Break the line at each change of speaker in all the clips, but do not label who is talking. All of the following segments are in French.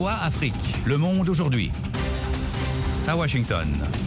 Afrique, le monde aujourd'hui. À Washington.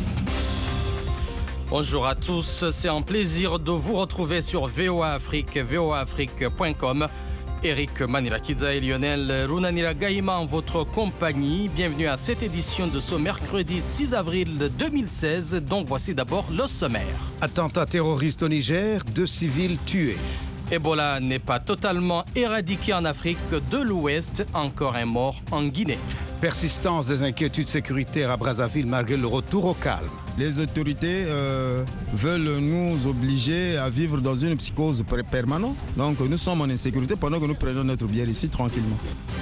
Bonjour à tous, c'est un plaisir de vous retrouver sur VOA Afrique, voaafrique.com. Eric Manirakidza et Lionel Runanira Gaïma en votre compagnie. Bienvenue à cette édition de ce mercredi 6 avril 2016. Donc voici d'abord le sommaire.
Attentat terroriste au Niger, 2 civils tués.
Ebola n'est pas totalement éradiqué en Afrique de l'Ouest, encore un mort en Guinée.
Persistance des inquiétudes sécuritaires à Brazzaville malgré le retour au calme.
Les autorités veulent nous obliger à vivre dans une psychose permanente. Donc nous sommes en insécurité pendant que nous prenons notre bière ici tranquillement.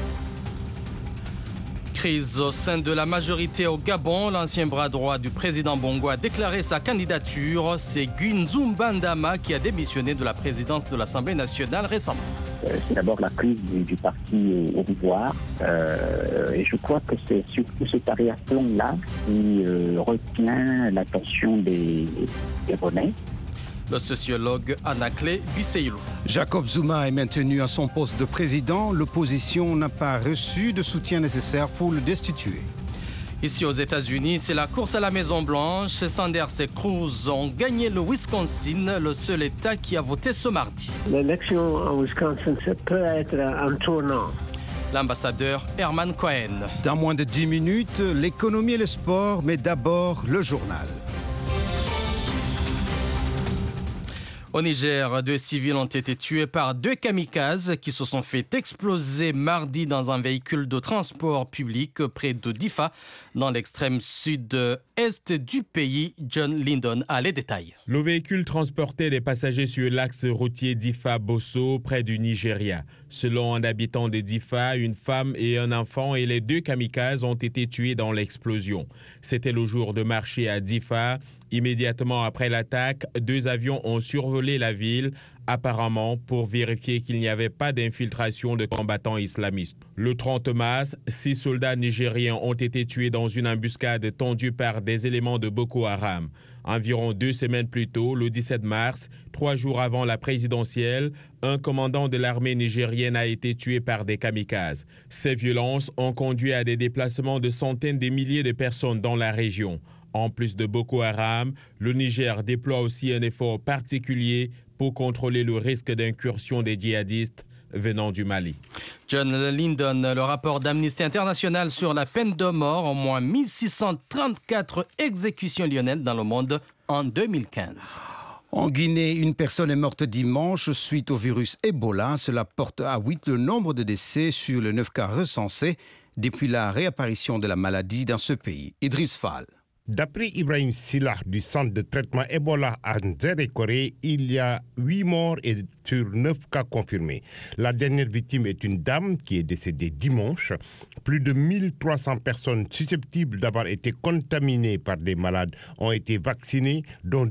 Crise au sein de la majorité au Gabon. L'ancien bras droit du président Bongo a déclaré sa candidature. C'est Gunzumba Ndama qui a démissionné de la présidence de l'Assemblée nationale récemment.
C'est d'abord la crise du parti au pouvoir. Et je crois que c'est surtout cette arrière-plan-là qui retient l'attention des Gabonais.
Le sociologue Anakle Bisseylou.
Jacob Zuma est maintenu à son poste de président. L'opposition n'a pas reçu de soutien nécessaire pour le destituer.
Ici aux États-Unis, c'est la course à la Maison-Blanche. Sanders et Cruz ont gagné le Wisconsin, le seul État qui a voté ce mardi.
L'élection en Wisconsin, ça peut être un tournant.
L'ambassadeur Herman Cohen.
Dans moins de 10 minutes, l'économie et le sport, mais d'abord le journal.
Au Niger, 2 civils ont été tués par 2 kamikazes qui se sont fait exploser mardi dans un véhicule de transport public près de Difa, dans l'extrême sud-est du pays. John Lyndon a les détails.
Le véhicule transportait des passagers sur l'axe routier Difa-Bosso, près du Nigeria. Selon un habitant de Difa, une femme et un enfant et les 2 kamikazes ont été tués dans l'explosion. C'était le jour de marché à Difa. Immédiatement après l'attaque, 2 avions ont survolé la ville, apparemment pour vérifier qu'il n'y avait pas d'infiltration de combattants islamistes. Le 30 mars, 6 soldats nigériens ont été tués dans une embuscade tendue par des éléments de Boko Haram. Environ 2 semaines plus tôt, le 17 mars, 3 jours avant la présidentielle, un commandant de l'armée nigérienne a été tué par des kamikazes. Ces violences ont conduit à des déplacements de centaines de milliers de personnes dans la région. En plus de Boko Haram, le Niger déploie aussi un effort particulier pour contrôler le risque d'incursion des djihadistes venant du Mali.
John Lyndon, le rapport d'Amnesty International sur la peine de mort, au moins 1634 exécutions lyonnaises dans le monde en 2015.
En Guinée, une personne est morte dimanche suite au virus Ebola. Cela porte à 8 le nombre de décès sur les 9 cas recensés depuis la réapparition de la maladie dans ce pays. Idriss Fall.
D'après Ibrahim Silla du centre de traitement Ebola à Nzérékoré, il y a 8 morts et sur 9 cas confirmés. La dernière victime est une dame qui est décédée dimanche. Plus de 1300 personnes susceptibles d'avoir été contaminées par des malades ont été vaccinées, dont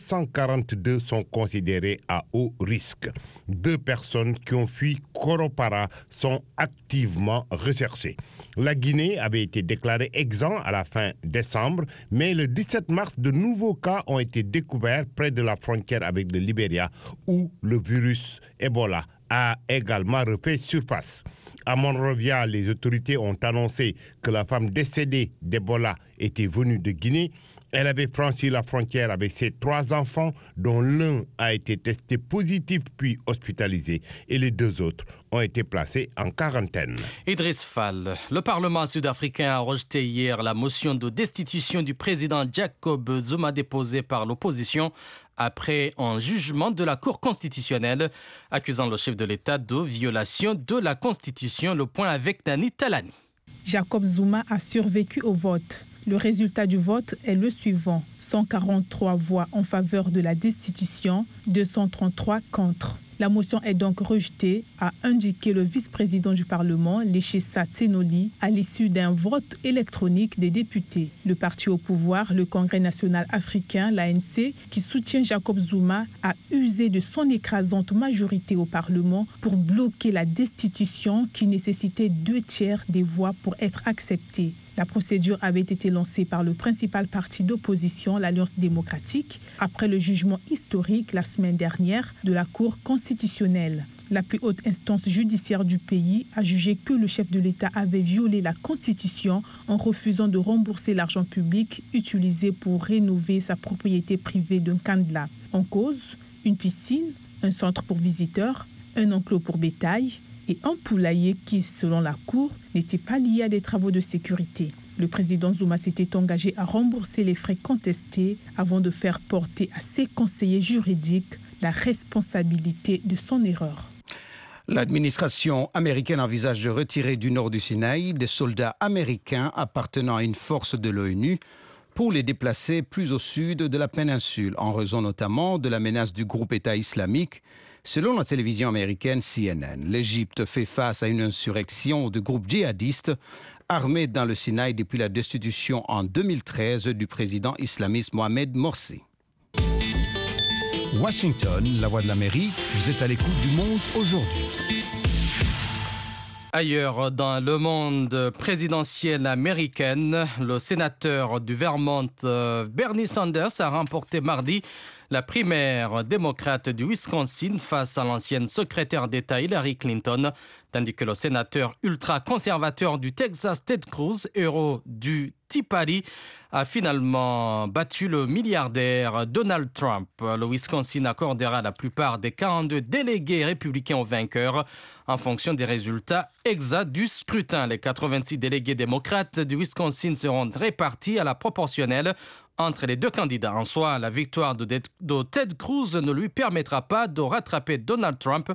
242 sont considérées à haut risque. 2 personnes qui ont fui Koropara sont activement recherchées. La Guinée avait été déclarée exempte à la fin décembre, mais le 17 mars, de nouveaux cas ont été découverts près de la frontière avec le Libéria, où le virus Ebola a également refait surface. À Monrovia, les autorités ont annoncé que la femme décédée d'Ebola était venue de Guinée. Elle avait franchi la frontière avec ses 3 enfants, dont l'un a été testé positif puis hospitalisé, et les 2 autres ont été placés en quarantaine.
Idriss Fall, le Parlement sud-africain a rejeté hier la motion de destitution du président Jacob Zuma déposée par l'opposition après un jugement de la Cour constitutionnelle accusant le chef de l'État de violation de la Constitution. Le point avec Nani Talani.
Jacob Zuma a survécu au vote. Le résultat du vote est le suivant. 143 voix en faveur de la destitution, 233 contre. La motion est donc rejetée, a indiqué le vice-président du Parlement, Léchissa Tsenoli, à l'issue d'un vote électronique des députés. Le parti au pouvoir, le Congrès national africain, l'ANC, qui soutient Jacob Zuma, a usé de son écrasante majorité au Parlement pour bloquer la destitution qui nécessitait 2/3 des voix pour être acceptée. La procédure avait été lancée par le principal parti d'opposition, l'Alliance démocratique, après le jugement historique la semaine dernière de la Cour constitutionnelle. La plus haute instance judiciaire du pays a jugé que le chef de l'État avait violé la Constitution en refusant de rembourser l'argent public utilisé pour rénover sa propriété privée d'un Kandla. En cause, une piscine, un centre pour visiteurs, un enclos pour bétail et un poulailler qui, selon la Cour, n'était pas lié à des travaux de sécurité. Le président Zuma s'était engagé à rembourser les frais contestés avant de faire porter à ses conseillers juridiques la responsabilité de son erreur.
L'administration américaine envisage de retirer du nord du Sinaï des soldats américains appartenant à une force de l'ONU pour les déplacer plus au sud de la péninsule, en raison notamment de la menace du groupe État islamique. Selon la télévision américaine CNN, l'Égypte fait face à une insurrection de groupes djihadistes armés dans le Sinaï depuis la destitution en 2013 du président islamiste Mohamed Morsi.
Washington, la voix de l'Amérique, vous êtes à l'écoute du monde aujourd'hui.
Ailleurs dans le monde présidentiel américain, le sénateur du Vermont, Bernie Sanders, a remporté mardi la primaire démocrate du Wisconsin face à l'ancienne secrétaire d'État Hillary Clinton, tandis que le sénateur ultra-conservateur du Texas, Ted Cruz, héros du Tea Party, a finalement battu le milliardaire Donald Trump. Le Wisconsin accordera la plupart des 42 délégués républicains aux vainqueurs en fonction des résultats exacts du scrutin. Les 86 délégués démocrates du Wisconsin seront répartis à la proportionnelle entre les deux candidats. En soi, la victoire de Ted Cruz ne lui permettra pas de rattraper Donald Trump,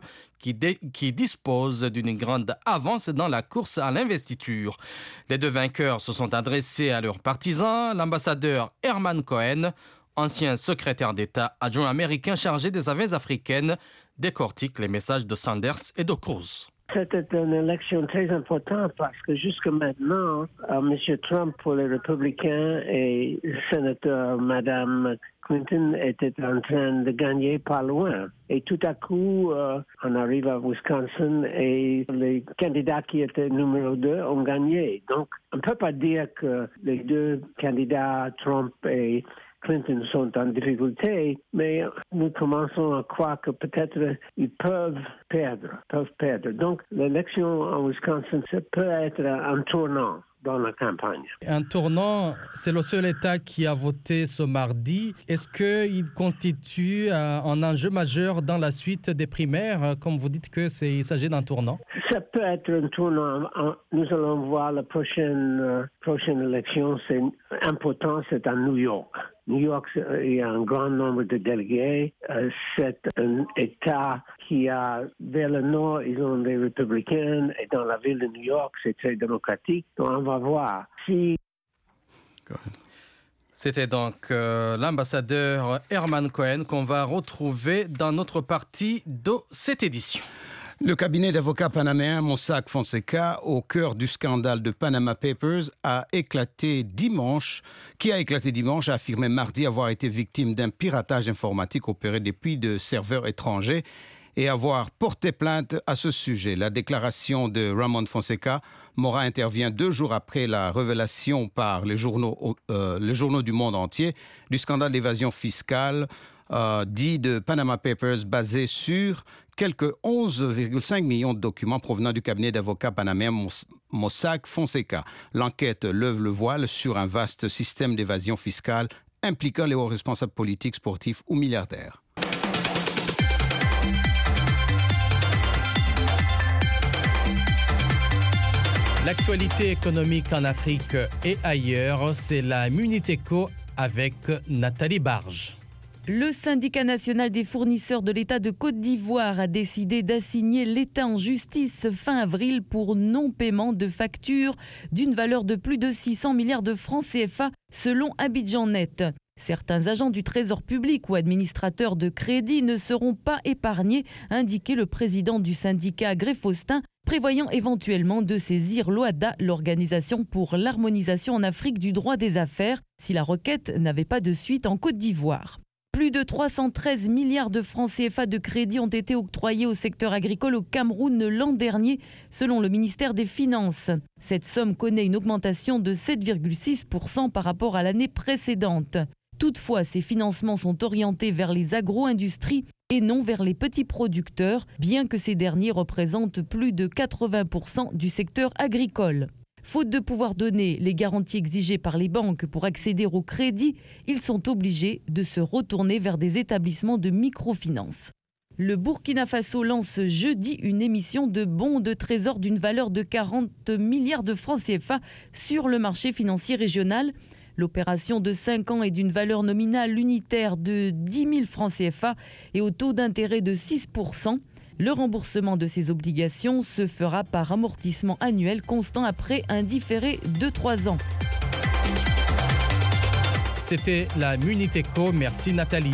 qui dispose d'une grande avance dans la course à l'investiture. Les deux vainqueurs se sont adressés à leurs partisans. L'ambassadeur Herman Cohen, ancien secrétaire d'État adjoint américain chargé des affaires africaines, décortique les messages de Sanders et de Cruz.
C'était une élection très importante parce que jusque maintenant, M. Trump pour les républicains et le sénateur Mme Clinton étaient en train de gagner pas loin. Et tout à coup, on arrive à Wisconsin et les candidats qui étaient numéro 2 ont gagné. Donc, on ne peut pas dire que les deux candidats, Trump et Clinton, sont en difficulté, mais nous commençons à croire que peut-être ils peuvent perdre. Donc, l'élection en Wisconsin, ça peut être un tournant dans la campagne.
Un tournant, c'est le seul État qui a voté ce mardi. Est-ce qu'il constitue un enjeu majeur dans la suite des primaires, comme vous dites qu'il s'agit d'un tournant?
Ça peut être un tournant. Nous allons voir la prochaine élection. C'est important, c'est à New York. New York, il y a un grand nombre de délégués. C'est un État qui a, vers le nord, ils ont des républicains, et dans la ville de New York, c'est très démocratique. Donc, on va voir si...
C'était donc l'ambassadeur Herman Cohen qu'on va retrouver dans notre partie de cette édition.
Le cabinet d'avocats panaméen Mossack Fonseca, au cœur du scandale de Panama Papers, a éclaté dimanche, a affirmé mardi avoir été victime d'un piratage informatique opéré depuis de serveurs étrangers et avoir porté plainte à ce sujet. La déclaration de Ramon Fonseca Mora intervient 2 jours après la révélation par les journaux du monde entier du scandale d'évasion fiscale dit de Panama Papers, basé sur quelques 11,5 millions de documents provenant du cabinet d'avocats panaméen Mossack Fonseca. L'enquête lève le voile sur un vaste système d'évasion fiscale impliquant les hauts responsables politiques, sportifs ou milliardaires.
L'actualité économique en Afrique et ailleurs, c'est la Minute Éco avec Nathalie Barge.
Le syndicat national des fournisseurs de l'État de Côte d'Ivoire a décidé d'assigner l'État en justice fin avril pour non-paiement de factures d'une valeur de plus de 600 milliards de francs CFA selon Abidjan Net. Certains agents du Trésor public ou administrateurs de crédit ne seront pas épargnés, indiquait le président du syndicat Gré-Faustin, prévoyant éventuellement de saisir l'OHADA, l'Organisation pour l'harmonisation en Afrique du droit des affaires, si la requête n'avait pas de suite en Côte d'Ivoire. Plus de 313 milliards de francs CFA de crédit ont été octroyés au secteur agricole au Cameroun l'an dernier, selon le ministère des Finances. Cette somme connaît une augmentation de 7,6% par rapport à l'année précédente. Toutefois, ces financements sont orientés vers les agro-industries et non vers les petits producteurs, bien que ces derniers représentent plus de 80% du secteur agricole. Faute de pouvoir donner les garanties exigées par les banques pour accéder au crédit, ils sont obligés de se retourner vers des établissements de microfinance. Le Burkina Faso lance jeudi une émission de bons de trésor d'une valeur de 40 milliards de francs CFA sur le marché financier régional. L'opération de 5 ans est d'une valeur nominale unitaire de 10 000 francs CFA et au taux d'intérêt de 6%. Le remboursement de ces obligations se fera par amortissement annuel constant après un différé de 3 ans.
C'était la Minute Éco. Merci Nathalie.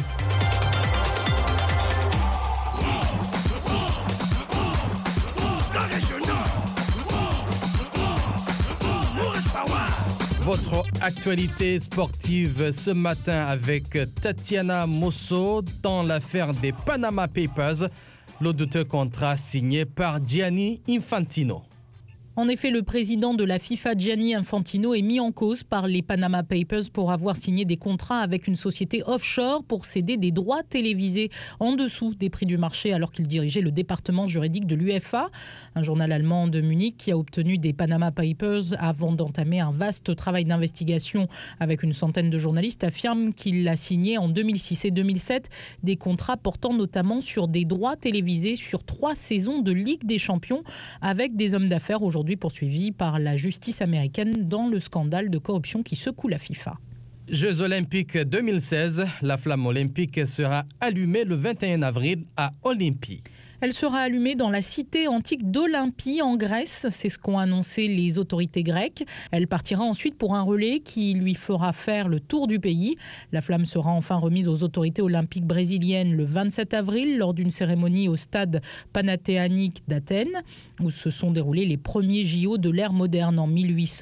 Votre actualité sportive ce matin avec Tatiana Mosso dans l'affaire des Panama Papers, le douteux contrat signé par Gianni Infantino.
En effet, le président de la FIFA, Gianni Infantino, est mis en cause par les Panama Papers pour avoir signé des contrats avec une société offshore pour céder des droits télévisés en dessous des prix du marché alors qu'il dirigeait le département juridique de l'UEFA, un journal allemand de Munich qui a obtenu des Panama Papers avant d'entamer un vaste travail d'investigation avec une centaine de journalistes, affirme qu'il a signé en 2006 et 2007 des contrats portant notamment sur des droits télévisés sur 3 saisons de Ligue des Champions avec des hommes d'affaires aujourd'hui poursuivis par la justice américaine dans le scandale de corruption qui secoue la FIFA.
Jeux olympiques 2016, la flamme olympique sera allumée le 21 avril à Olympie.
Elle sera allumée dans la cité antique d'Olympie en Grèce, c'est ce qu'ont annoncé les autorités grecques. Elle partira ensuite pour un relais qui lui fera faire le tour du pays. La flamme sera enfin remise aux autorités olympiques brésiliennes le 27 avril lors d'une cérémonie au stade panathéanique d'Athènes où se sont déroulés les premiers JO de l'ère moderne en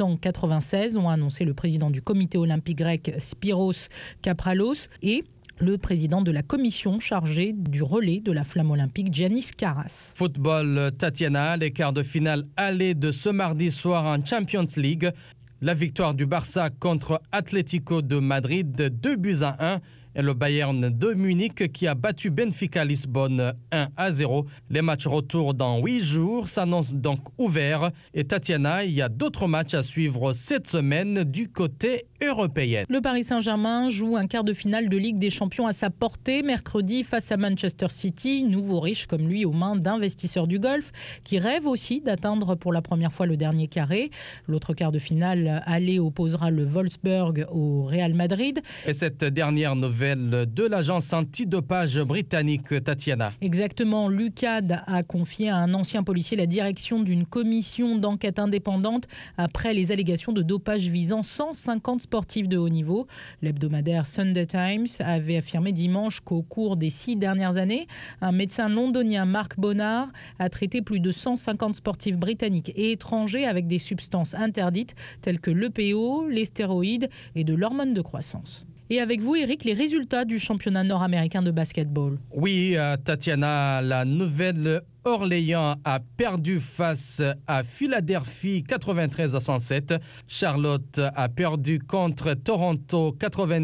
1896, ont annoncé le président du comité olympique grec Spyros Kapralos et le président de la commission chargée du relais de la flamme olympique, Giannis Karas.
Football, Tatiana, les quarts de finale aller de ce mardi soir en Champions League. La victoire du Barça contre Atlético de Madrid, 2-1. Et le Bayern de Munich qui a battu Benfica Lisbonne 1-0. Les matchs retour dans 8 jours s'annoncent donc ouverts. Et Tatiana, il y a d'autres matchs à suivre cette semaine du côté européen.
Le Paris Saint-Germain joue un quart de finale de Ligue des Champions à sa portée mercredi face à Manchester City, nouveau riche comme lui aux mains d'investisseurs du golf qui rêvent aussi d'atteindre pour la première fois le dernier carré. L'autre quart de finale aller opposera le Wolfsburg au Real Madrid.
Et cette dernière nouvelle de l'agence antidopage britannique, Tatiana.
Exactement, l'UCAD a confié à un ancien policier la direction d'une commission d'enquête indépendante après les allégations de dopage visant 150 sportifs de haut niveau. L'hebdomadaire Sunday Times avait affirmé dimanche qu'au cours des 6 dernières années, un médecin londonien, Mark Bonnard, a traité plus de 150 sportifs britanniques et étrangers avec des substances interdites telles que l'EPO, les stéroïdes et de l'hormone de croissance. Et avec vous, Eric, les résultats du championnat nord-américain de basketball.
Oui, Tatiana, la Nouvelle-Orléans a perdu face à Philadelphie 93-107. Charlotte a perdu contre Toronto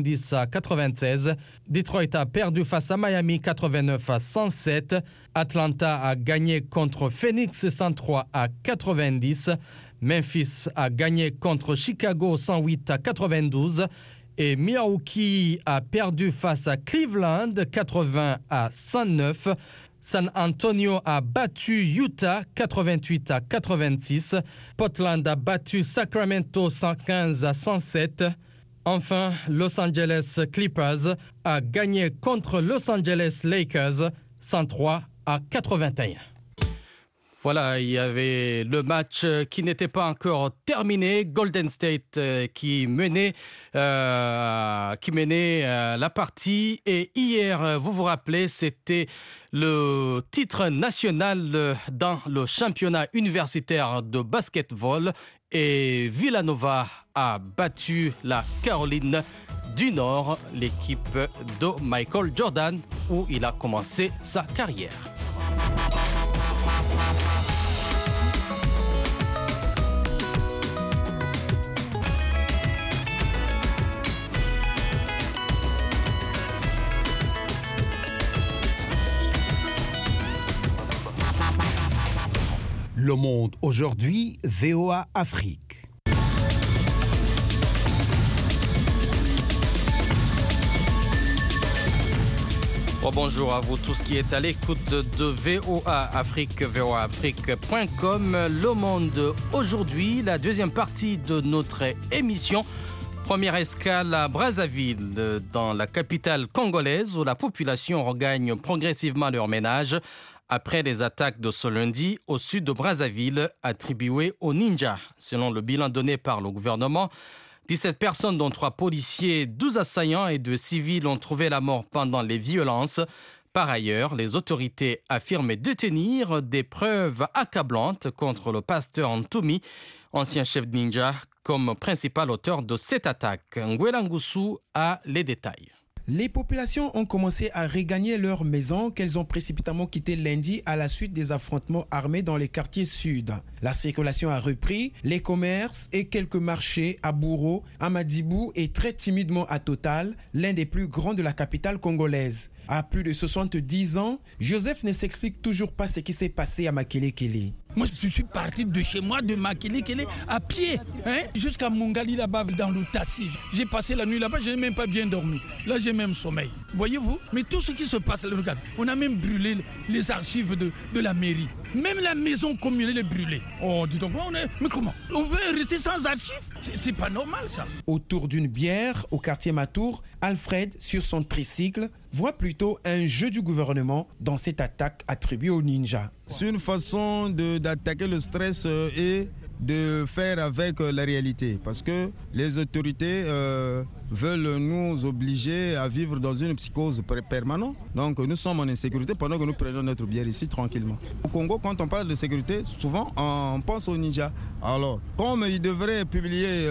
90-96. Detroit a perdu face à Miami 89-107. Atlanta a gagné contre Phoenix 103-90. Memphis a gagné contre Chicago 108-92. Et Milwaukee a perdu face à Cleveland 80-109. San Antonio a battu Utah 88-86. Portland a battu Sacramento 115-107. Enfin, Los Angeles Clippers a gagné contre Los Angeles Lakers 103-81. Voilà, il y avait le match qui n'était pas encore terminé. Golden State qui menait la partie. Et hier, vous vous rappelez, c'était le titre national dans le championnat universitaire de basketball. Et Villanova a battu la Caroline du Nord, l'équipe de Michael Jordan, où il a commencé sa carrière.
Le Monde aujourd'hui, VOA Afrique.
Bonjour à vous tous qui êtes à l'écoute de VOA Afrique, voaafrique.com. Le Monde aujourd'hui, la deuxième partie de notre émission. Première escale à Brazzaville, dans la capitale congolaise, où la population regagne progressivement leur ménage après les attaques de ce lundi au sud de Brazzaville, attribuées aux ninjas. Selon le bilan donné par le gouvernement, 17 personnes, dont 3 policiers, 12 assaillants et 2 civils ont trouvé la mort pendant les violences. Par ailleurs, les autorités affirment détenir des preuves accablantes contre le pasteur Ntoumi, ancien chef ninja, comme principal auteur de cette attaque. Ngwela Ngusu a les détails.
Les populations ont commencé à regagner leurs maisons qu'elles ont précipitamment quittées lundi à la suite des affrontements armés dans les quartiers sud. La circulation a repris, les commerces et quelques marchés à Bourreau, à Madibou et très timidement à Total, l'un des plus grands de la capitale congolaise. À plus de 70 ans, Joseph ne s'explique toujours pas ce qui s'est passé à Makelekele.
Moi, je suis parti de chez moi, de Makelekele, à pied, jusqu'à Mongali, là-bas, dans le Tassi. J'ai passé la nuit là-bas, je n'ai même pas bien dormi. Là, j'ai même sommeil. Voyez-vous? Mais tout ce qui se passe, regarde, on a même brûlé les archives de la mairie. Même la maison communale est brûlée. Oh, dis donc, mais comment? On veut rester sans archives? C'est pas normal, ça.
Autour d'une bière, au quartier Matour, Alfred, sur son tricycle, voit plutôt un jeu du gouvernement dans cette attaque attribuée aux ninjas.
C'est une façon d'attaquer le stress et de faire avec la réalité. Parce que les autorités veulent nous obliger à vivre dans une psychose permanente. Donc nous sommes en insécurité pendant que nous prenons notre bière ici tranquillement. Au Congo, quand on parle de sécurité, souvent on pense aux ninjas. Alors, comme il devrait publier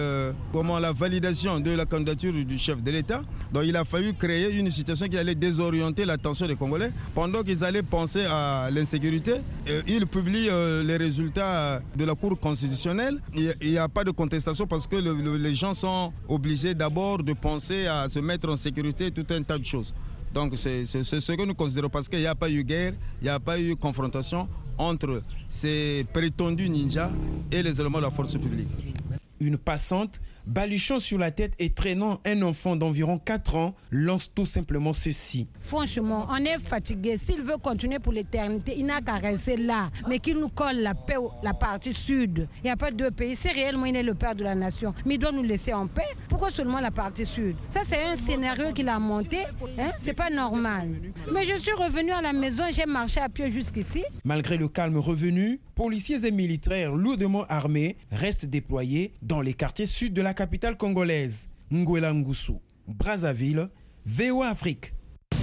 la validation de la candidature du chef de l'État, donc il a fallu créer une situation qui allait désorienter l'attention des Congolais. Pendant qu'ils allaient penser à l'insécurité, il publie les résultats de la Cour constitutionnelle. Il n'y a pas de contestation parce que les gens sont obligés d'abord de penser à se mettre en sécurité, tout un tas de choses. Donc c'est ce que nous considérons parce qu'il n'y a pas eu guerre, il n'y a pas eu confrontation entre ces prétendus ninjas et les éléments de la force publique.
Une passante, baluchant sur la tête et traînant un enfant d'environ 4 ans, lance tout simplement ceci.
Franchement, on est fatigué. S'il veut continuer pour l'éternité, il n'a qu'à rester là. Mais qu'il nous colle la paix, la partie sud. Il n'y a pas deux pays. C'est réellement il est le père de la nation. Mais il doit nous laisser en paix. Pourquoi seulement la partie sud? Ça, c'est un scénario qu'il a monté. C'est pas normal. Mais je suis revenu à la maison, j'ai marché à pied jusqu'ici.
Malgré le calme revenu, policiers et militaires lourdement armés restent déployés dans les quartiers sud de la capitale congolaise. Ngwela Ngusu, Brazzaville, VOA Afrique.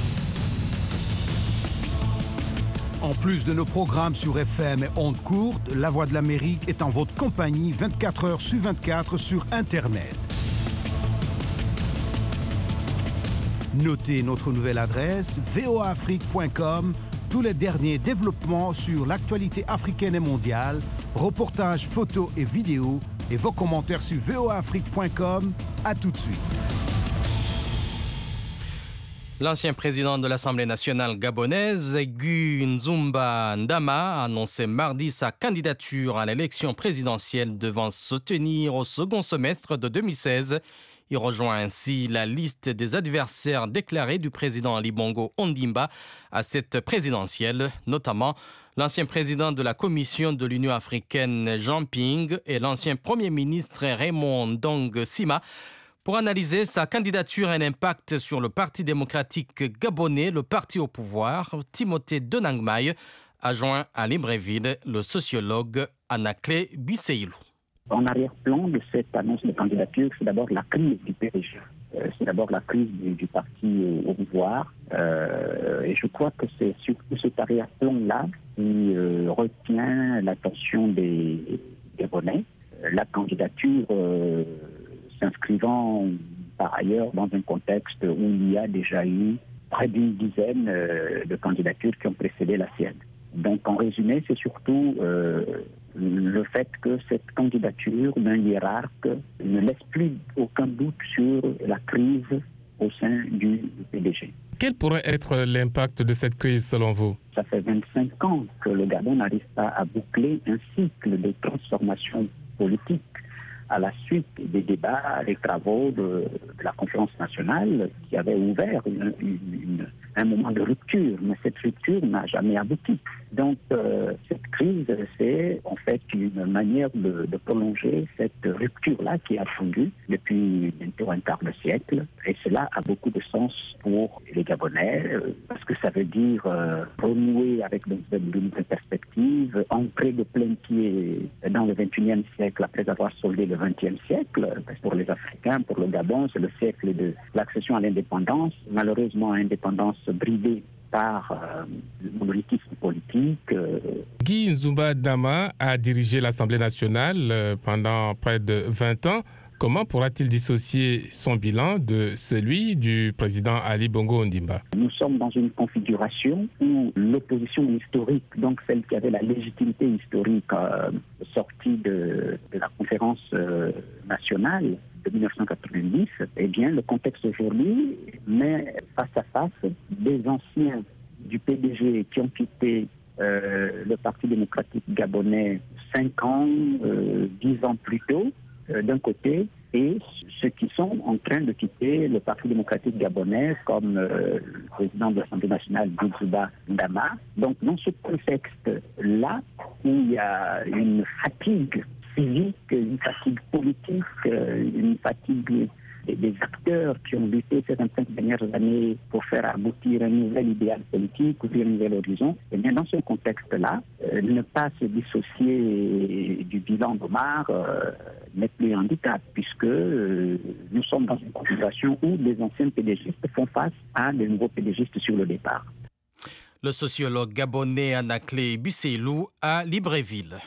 En plus de nos programmes sur FM et ondes courtes, La Voix de l'Amérique est en votre compagnie 24 heures sur 24 sur Internet. Notez notre nouvelle adresse voaafrique.com. Tous les derniers développements sur l'actualité africaine et mondiale, reportages, photos et vidéos, et vos commentaires sur voaafrique.com. À tout de suite.
L'ancien président de l'Assemblée nationale gabonaise, Gu Nzumba Ndama, a annoncé mardi sa candidature à l'élection présidentielle devant se tenir au second semestre de 2016. Il rejoint ainsi la liste des adversaires déclarés du président Ali Bongo Ondimba à cette présidentielle, notamment l'ancien président de la Commission de l'Union africaine Jean Ping et l'ancien premier ministre Raymond Dong Sima. Pour analyser sa candidature et l'impact sur le Parti démocratique gabonais, le parti au pouvoir, Timothée Denangmaï a joint à Libreville le sociologue Anaclé Bisseilou.
En arrière-plan de cette annonce de candidature, c'est d'abord la crise du PDG. C'est d'abord la crise du parti au pouvoir. Et je crois que c'est surtout cet arrière-plan-là qui retient l'attention des Gabonais. La candidature s'inscrivant par ailleurs dans un contexte où il y a déjà eu près d'une dizaine de candidatures qui ont précédé la sienne. Donc en résumé, c'est surtout le fait que cette candidature d'un hiérarque ne laisse plus aucun doute sur la crise au sein du PDG.
Quel pourrait être l'impact de cette crise selon vous?
Ça fait 25 ans que le Gabon n'arrive pas à boucler un cycle de transformation politique à la suite des débats, des travaux de la conférence nationale qui avait ouvert un moment de rupture. Mais cette rupture n'a jamais abouti. Donc cette crise, c'est en fait une manière de prolonger cette rupture-là qui a fondu depuis bientôt un quart de siècle. Et cela a beaucoup de sens pour les Gabonais, parce que ça veut dire renouer avec de nouvelles perspectives, entrer de plein pied dans le XXIe siècle après avoir soldé le XXe siècle. Pour les Africains, pour le Gabon, c'est le siècle de l'accession à l'indépendance. Malheureusement, indépendance bridée par le monolithisme politique.
Guy Nzumba Dama a dirigé l'Assemblée nationale pendant près de 20 ans. Comment pourra-t-il dissocier son bilan de celui du président Ali Bongo Ondimba?
Nous sommes dans une configuration où l'opposition historique, donc celle qui avait la légitimité historique sortie de la conférence nationale de 1990, eh bien, le contexte aujourd'hui met face à face des anciens du PDG qui ont quitté le Parti démocratique gabonais 5 ans, 10 ans plus tôt, d'un côté, et ceux qui sont en train de quitter le Parti démocratique gabonais, comme le président de l'Assemblée nationale, Nzumba Dama. Donc, dans ce contexte-là, où il y a une fatigue civique, une fatigue politique, une fatigue des acteurs qui ont lutté ces 25 dernières années pour faire aboutir un nouvel idéal politique, ouvrir un nouvel horizon, et bien dans ce contexte-là, ne pas se dissocier du bilan d'Omar n'est plus un handicap, puisque nous sommes dans une configuration où les anciens PDGistes font face à de nouveaux PDGistes sur le départ.
Le sociologue gabonais Anaclé Busseylou à Libreville.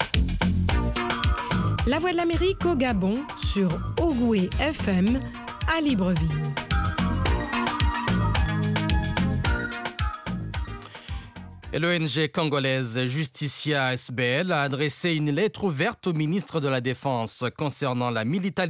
La Voix de l'Amérique au Gabon sur Ogoué FM à Libreville.
Et l'ONG congolaise Justicia SBL a adressé une lettre ouverte au ministre de la Défense concernant la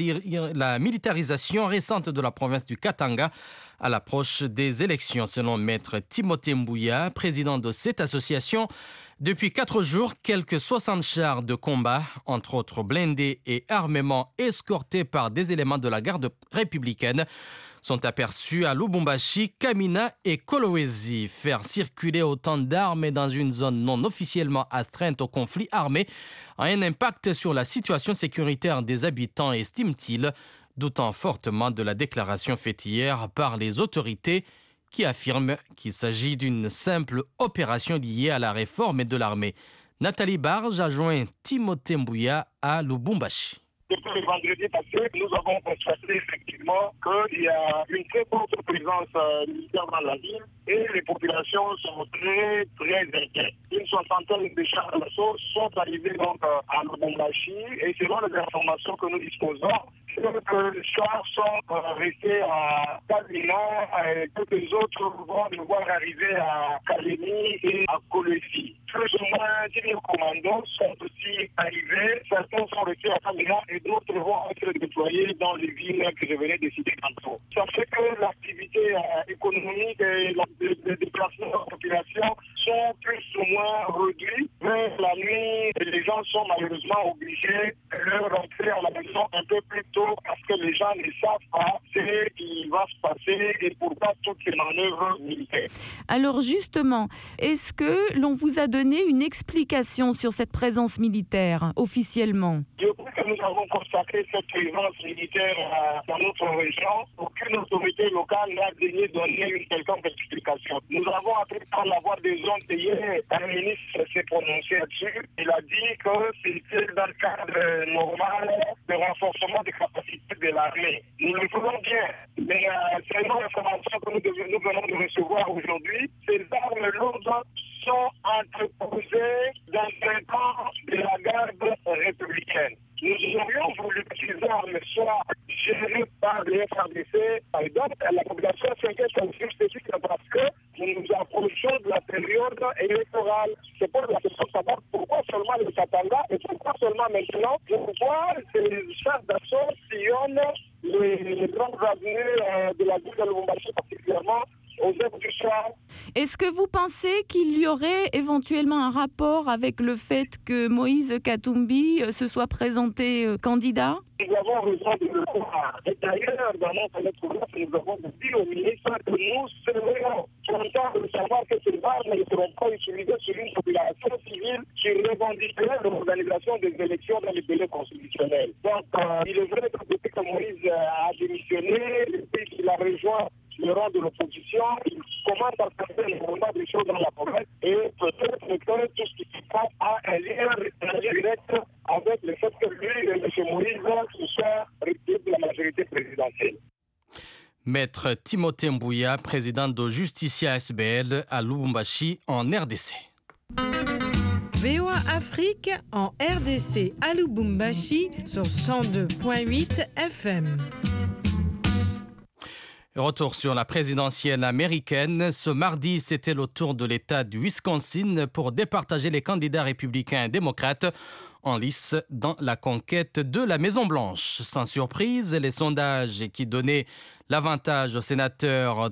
militarisation récente de la province du Katanga à l'approche des élections. Selon Maître Timothée Mbouya, président de cette association, depuis 4 jours, quelques 60 chars de combat, entre autres blindés et armements escortés par des éléments de la garde républicaine, sont aperçus à Lubumbashi, Kamina et Kolwezi. Faire circuler autant d'armes dans une zone non officiellement astreinte au conflit armé a un impact sur la situation sécuritaire des habitants, estime-t-il, doutant fortement de la déclaration faite hier par les autorités qui affirment qu'il s'agit d'une simple opération liée à la réforme de l'armée. Nathalie Barge a joint Timothée Mbouya à Lubumbashi.
Depuis le vendredi passé, nous avons constaté effectivement qu'il y a une très forte présence militaire dans la ville et les populations sont très, très inquiètes. Une soixantaine de chars d'assaut sont arrivés donc à Lubumbashi et selon les informations que nous disposons, quelques chars sont restés à Kamina et quelques autres vont devoir arriver à Kalemi et à Kolwezi. Plus ou moins 10 000 commandos sont aussi arrivés. Certains sont restés à Kamina et d'autres vont être déployés dans les villes que je venais de citer tantôt. Ça fait que l'activité économique et les déplacements de la population sont plus ou moins réduits. Mais la nuit, les gens sont malheureusement obligés de rentrer à la maison un peu plus tôt parce que les gens ne savent pas ce qui va se passer et pourquoi toutes ces manœuvres militaires.
Alors justement, est-ce que l'on vous a donné une explication sur cette présence militaire officiellement?
Depuis que nous avons constaté cette présence militaire dans notre région, aucune autorité locale n'a daigné donner une quelconque explication. Nous avons appris par la voix des ondes hier, un ministre s'est prononcé là-dessus. Il a dit que c'était dans le cadre normal de renforcement des capacités de l'armée. Nous le faisons bien, mais selon l'information que nous venons de recevoir aujourd'hui, ces armes lourdes sont entreposées dans un camp de la garde républicaine. Nous aurions voulu que ces armes soient gérées par les FARDC. Et donc, la population s'inquiète sur le spécifique parce que nous approchons de la période électorale. C'est pour la question de savoir pourquoi seulement les Katanga et pourquoi seulement maintenant, pourquoi ces chefs d'assaut sillonnent les grandes avenues de la ville de Lubumbashi, particulièrement aux heures du soir.
Est-ce que vous pensez qu'il y aurait éventuellement un rapport avec le fait que Moïse Katumbi se soit présenté candidat?
Nous avons raison de le croire. Et d'ailleurs, dans notre lettre, nous avons dit au ministre que nous serions contents de savoir que ces armes ne seront pas utilisées sur une population civile qui revendiquerait l'organisation des élections dans les délais constitutionnels. Donc, il est vrai que depuis que Moïse a démissionné, depuis qu'il a rejoint le rang de l'opposition, il commence à faire le moment des choses dans la province et peut-être que tout ce qui se passe a un lien direct avec le fait que lui et M. Moïse se soient retirés de la majorité présidentielle.
Maître Timothée Mbouya, président de Justicia SBL à Lubumbashi en RDC.
VOA Afrique en RDC à Lubumbashi sur 102.8 FM.
Retour sur la présidentielle américaine. Ce mardi, c'était le tour de l'État du Wisconsin pour départager les candidats républicains et démocrates en lice dans la conquête de la Maison-Blanche. Sans surprise, les sondages qui donnaient l'avantage au sénateur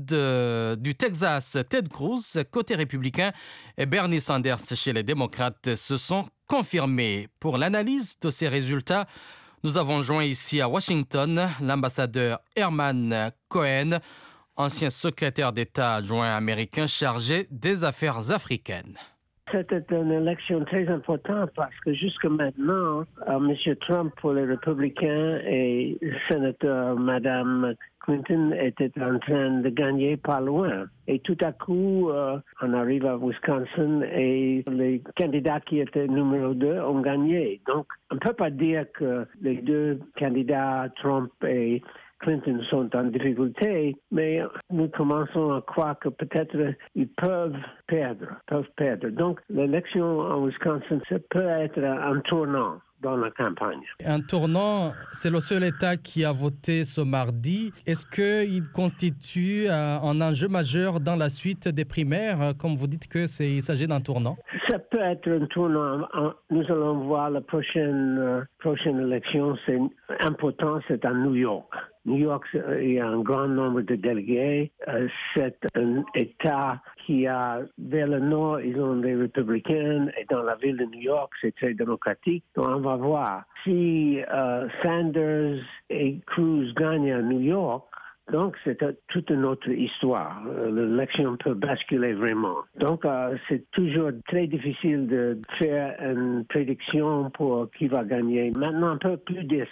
du Texas, Ted Cruz, côté républicain, et Bernie Sanders chez les démocrates se sont confirmés. Pour l'analyse de ces résultats, nous avons joint ici à Washington l'ambassadeur Herman Cohen, ancien secrétaire d'État adjoint américain chargé des affaires africaines.
C'était une élection très importante parce que jusque maintenant, M. Trump pour les républicains et le sénateur Mme Clinton était en train de gagner pas loin. Et tout à coup, on arrive à Wisconsin et les candidats qui étaient numéro 2 ont gagné. Donc, on ne peut pas dire que les deux candidats, Trump et Clinton, sont en difficulté, mais nous commençons à croire que peut-être ils peuvent perdre. Donc, l'élection en Wisconsin, ça peut être un tournant dans la campagne.
Un tournant, c'est le seul État qui a voté ce mardi. Est-ce qu'il constitue un enjeu majeur dans la suite des primaires, comme vous dites qu'il s'agit d'un tournant?
Ça peut être un tournant. Nous allons voir la prochaine élection. C'est important, c'est à New York. New York, il y a un grand nombre de délégués. C'est un État qui a, vers le nord, ils ont des républicains, et dans la ville de New York, c'est très démocratique. Donc, on va voir. Si Sanders et Cruz gagnent à New York, donc, c'est toute une autre histoire. L'élection peut basculer vraiment. Donc, c'est toujours très difficile de faire une prédiction pour qui va gagner. Maintenant, on ne peut plus dire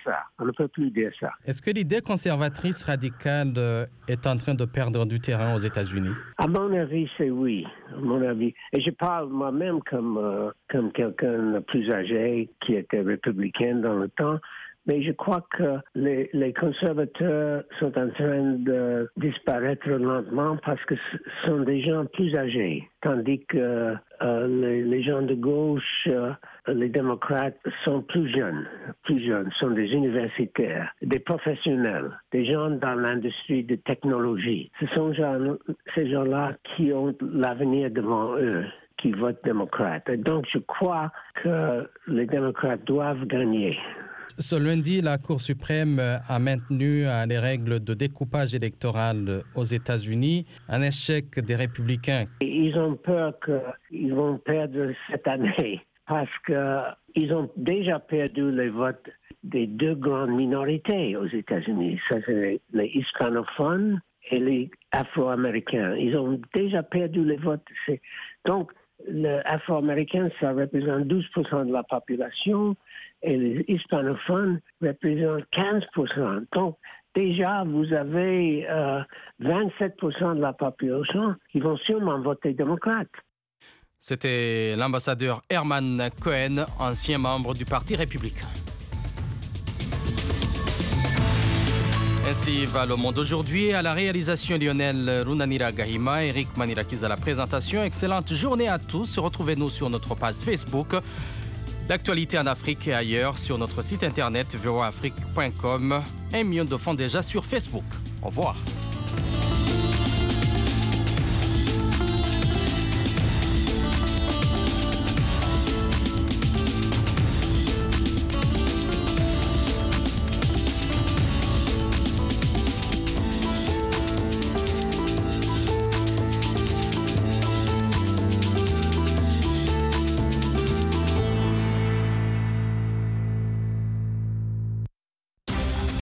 ça.
Est-ce que l'idée conservatrice radicale est en train de perdre du terrain aux États-Unis?
À mon avis, c'est oui. À mon avis. Et je parle moi-même comme quelqu'un de plus âgé qui était républicain dans le temps. Mais je crois que les conservateurs sont en train de disparaître lentement parce que ce sont des gens plus âgés. Tandis que les gens de gauche, les démocrates, sont plus jeunes, sont des universitaires, des professionnels, des gens dans l'industrie de technologie. Ce sont ces gens-là qui ont l'avenir devant eux, qui votent démocrate. Et donc, je crois que les démocrates doivent gagner.
Ce lundi, la Cour suprême a maintenu les règles de découpage électoral aux États-Unis, un échec des républicains.
Ils ont peur qu'ils vont perdre cette année parce qu'ils ont déjà perdu les votes des deux grandes minorités aux États-Unis. Ça, c'est les hispanophones et les afro-américains. Ils ont déjà perdu les votes. Donc, les afro-américains, ça représente 12% de la population et les hispanophones représentent 15%. Donc, déjà, vous avez 27% de la population qui vont sûrement voter démocrate.
C'était l'ambassadeur Herman Cohen, ancien membre du Parti républicain. Ainsi va le monde aujourd'hui. À la réalisation, Lionel Runanira Gahima, Eric Manirakis à la présentation. Excellente journée à tous. Retrouvez-nous sur notre page Facebook. L'actualité en Afrique et ailleurs sur notre site internet voaafrique.com. 1 million de fans déjà sur Facebook. Au revoir.